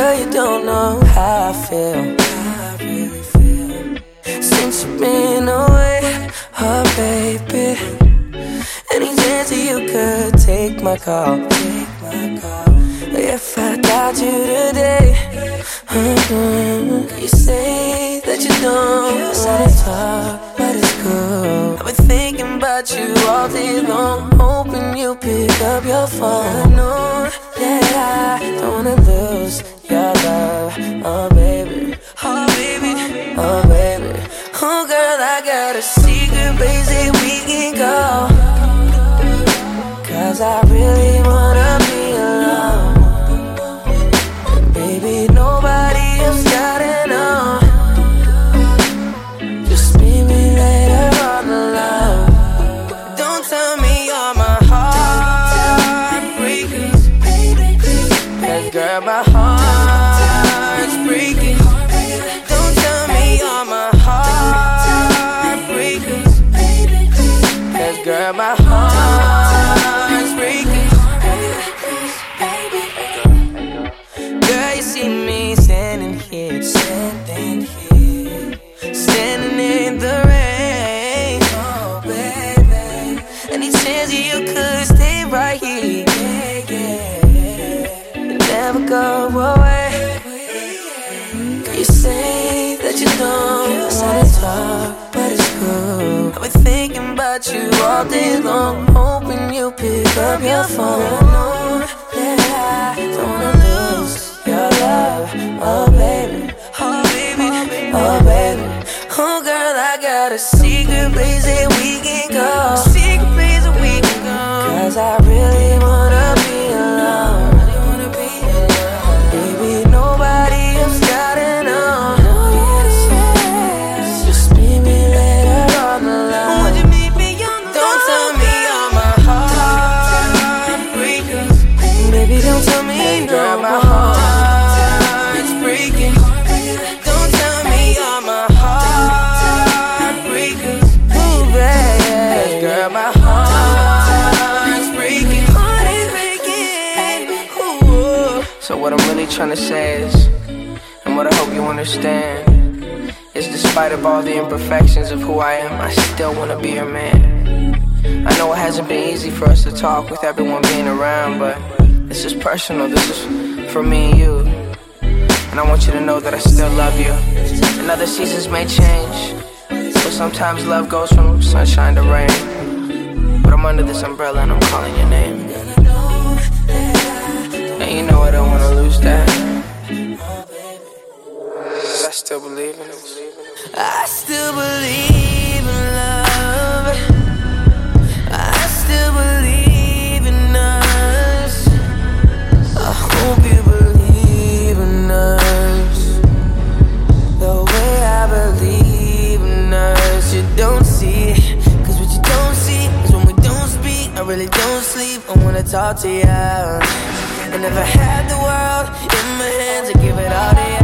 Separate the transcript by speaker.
Speaker 1: Girl, you don't know how I feel. Since you've been away, oh baby. Any chance that you could take my call. If I got you today, you say that you don't wanna talk, but it's cool. I've been thinking about you all day long, hoping you pick up your phone. I know that I don't wanna lose your love, oh baby, oh baby, oh baby. Oh girl, I got a secret place that we can go, 'cause I really wanna be alone. And baby, nobody else gotta know. Just meet me later on the low. Don't tell me you're my heartbreaker, 'cause girl, my heart's breaking. Don't tell me you're my heartbreaker, 'cause girl, my heart's breaking. Girl, you see me standing here, standing in the rain. Oh baby, any chance you could stay right here, and never go away. You say that you don't wanna talk, but it's cool. I've been thinking about you all day long, hoping you pick up your phone. I know that I don't wanna lose your love, oh baby, oh baby, oh baby. Oh girl, I got a secret place that we can go, secret place that we can go, 'cause I really wanna be alone. Baby, nobody else gotta know. Just meet me later on the line. Don't tell me you're my heartbreaker. Baby, don't tell me no my heart's breaking. Don't tell me you're my heartbreaker. Ooh, baby, girl, my heart's breaking. Heart is breaking. Ooh. So what I'm really trying to say is, and what I hope you understand, is despite of all the imperfections of who I am, I still wanna be your man. I know it hasn't been easy for us to talk with everyone being around, but this is personal, this is for me and you. And I want you to know that I still love you. And other seasons may change, but sometimes love goes from sunshine to rain. But I'm under this umbrella and I'm calling your name. And you know I don't wanna lose that. I still believe in it. I still believe in love. I still believe in us. I hope you believe in us the way I believe in us. You don't see, 'cause what you don't see is when we don't speak. I really don't sleep, I wanna talk to you. And if I had the world in my hands, I'd give it all to you.